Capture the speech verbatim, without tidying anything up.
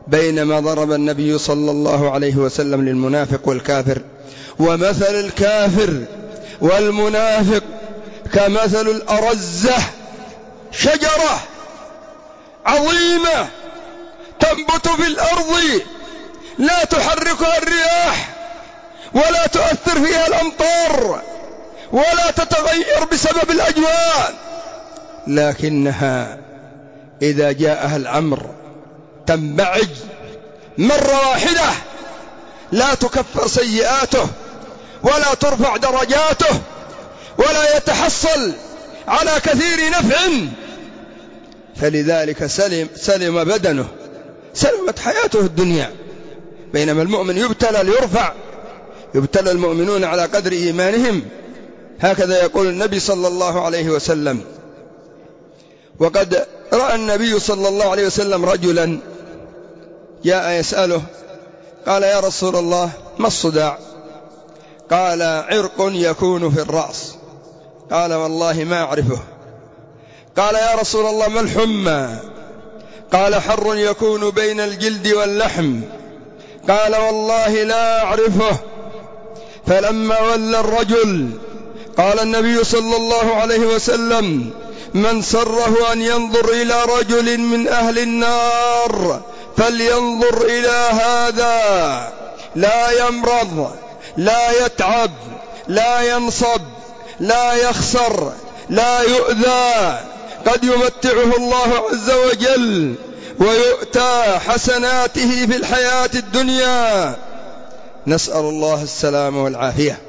بينما ضرب النبي صلى الله عليه وسلم للمنافق والكافر: ومثل الكافر والمنافق كمثل الأرزة، شجرة عظيمة تنبت في الأرض لا تحركها الرياح ولا تؤثر فيها الأمطار ولا تتغير بسبب الأجواء، لكنها إذا جاءها الأمر تنبعج مرة واحدة، لا تكفر سيئاته ولا ترفع درجاته ولا يتحصل على كثير نفع، فلذلك سلم, سلم بدنه، سلمت حياته الدنيا. بينما المؤمن يبتلى ليرفع، يبتلى المؤمنون على قدر إيمانهم، هكذا يقول النبي صلى الله عليه وسلم. وقد رأى النبي صلى الله عليه وسلم رجلا جاء يسأله، قال: يا رسول الله، ما الصداع؟ قال: عرق يكون في الرأس. قال: والله ما أعرفه. قال: يا رسول الله، ما الحمى؟ قال: حر يكون بين الجلد واللحم. قال: والله لا أعرفه. فلما ولى الرجل قال النبي صلى الله عليه وسلم: من سره أن ينظر إلى رجل من أهل النار فلينظر إلى هذا، لا يمرض، لا يتعب، لا ينصب، لا يخسر، لا يؤذى، قد يمتعه الله عز وجل ويؤتى حسناته في الحياة الدنيا. نسأل الله السلامة والعافية.